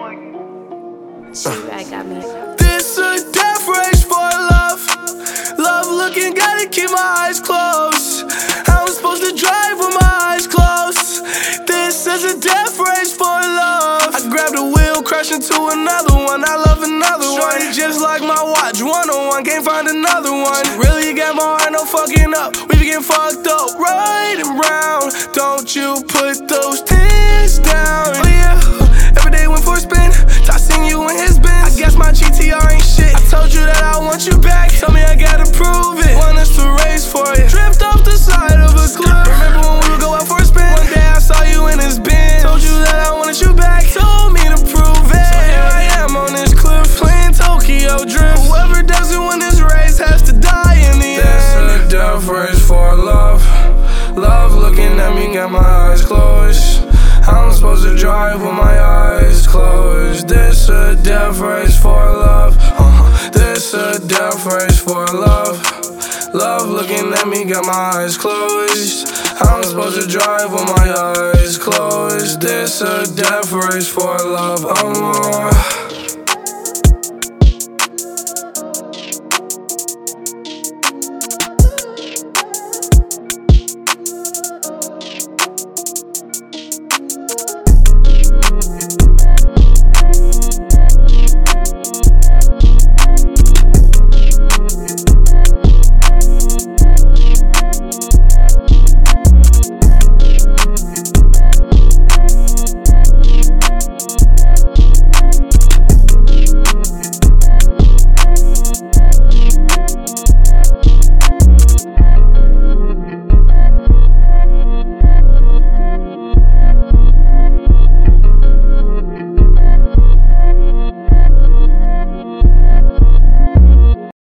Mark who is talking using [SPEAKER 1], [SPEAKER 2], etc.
[SPEAKER 1] She got me.
[SPEAKER 2] This a death race for love. Love looking, gotta keep my eyes closed. How I'm supposed to drive with my eyes closed. This is a death race for love. I grabbed a wheel, crashed into another one. I love another one. Just like my watch, 101, can't find another one. Really got my heart, no fucking up. We be getting fucked up, right and round. Don't you put those pins down. Oh yeah, every day went for a spin. Tossing you in his Benz. I guess my GTR ain't shit. I told you that I want you back. Tell me I gotta prove it. Want us to race for it. Drift off the side of a cliff. Remember when we would go out for a spin? One day I saw you in his Benz. Told you that I wanted you back. Told me to prove it. So here I am on this cliff, playing Tokyo Drift. Whoever doesn't win this race has to die in the end. This a death race for love. Love looking at me, got my eyes closed. I'm supposed to drive with my eyes closed. This a death race for love. This a death race for love. Love looking at me, got my eyes closed. I'm supposed to drive with my eyes closed. This a death race for love.